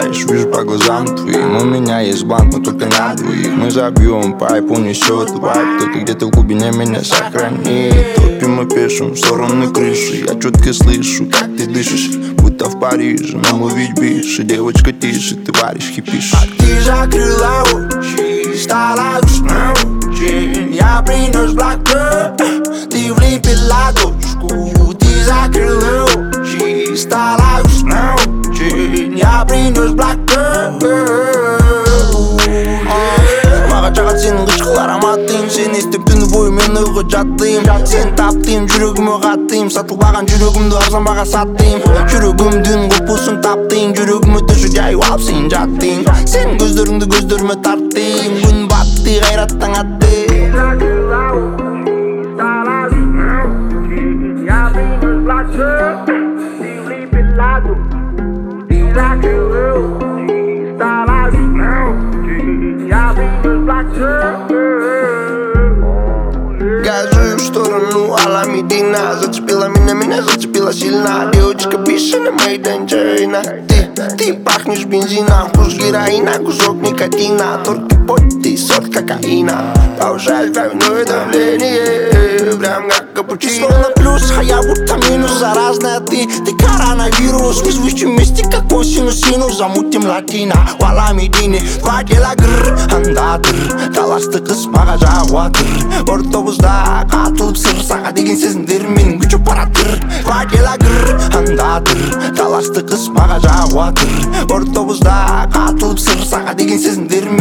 знаешь, вижу по глазам твоим. У меня есть банк, но только на двоих. Мы забьем пайп, унесет вайп. Только где-то в глубине меня сохранит. Топим и пишем в стороны крыши. Я четко слышу, как ты дышишь, будто в Париже. Но мы ведь бишь, девочка тише, ты варишь, кипишь. А ты закрыла очи, стала грустно очень. Я принес блокнот, ты влепила дочку. Ты закрыла очи, стала грустно очень. Я принес блокнот. Маған жағады сенің ғышқыл ароматың. Сен естіп түні бойы мен ұйқы жаттым. Сен таптым, жүрегіме қаттым. Сатылмаған жүрегімді арзан баға саттым. Жүрегімдің құпысын таптың. Жүрегіме төші жайып алып сен жаттың. Сен көздеріңді көздеріме тарттың. Күн батты, қайраттың атты. Газую в сторону Аламедина. Зацепила меня зацепила сильно. Девочка пишет made in China. Ты пахнешь бензином. Вкус героина, кусок никотина. Торт и поть, ты сорт кокаина. Повышаешь кровяное давление, прям как капучино. Словно плюс, а я будто минус. Заразная ты коронавирус. Мы звучим вместе, как косинус, синус. Замутим латино в Аламедине. Два дела гррр, андатыр. Таласты қыз маға жағуатыр. Ортобузда қатылып сыр. Саға деген сезімдер менің күші паратыр. Два дела гррр, андатыр. Таласты қыз маға жағуатыр. Ортобузда қатылып сыр. Саға деген сезімдер